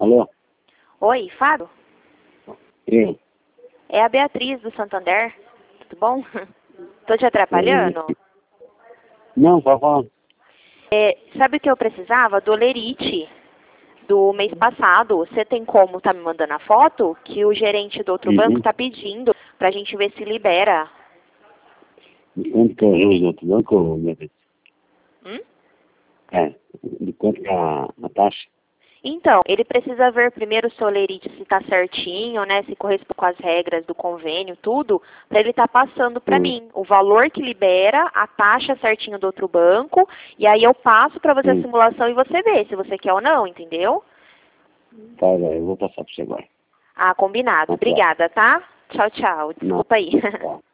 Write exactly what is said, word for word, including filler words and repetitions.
Alô? Oi, Fábio? Eu? É a Beatriz do Santander. Tudo bom? Tô te atrapalhando? Não, pode falar. É, sabe o que eu precisava? Do Lerite do mês passado. Você tem como tá me mandando a foto? Que o gerente do outro Uhum. banco tá pedindo pra gente ver se libera. De quanto que é o juros do outro banco, meu Deus? Hum? É, de quanto que é a, a taxa? Então, ele precisa ver primeiro o seu Lerite se tá certinho, né? Se corresponde com as regras do convênio, tudo, para ele estar tá passando para Hum. mim o valor que libera, a taxa certinho do outro banco, e aí eu passo para você a Hum. simulação e você vê se você quer ou não, entendeu? Tá, velho, eu vou passar pra você agora. Ah, combinado. Tá, tá. Obrigada, tá? Tchau, tchau. Não, Desculpa aí. tá.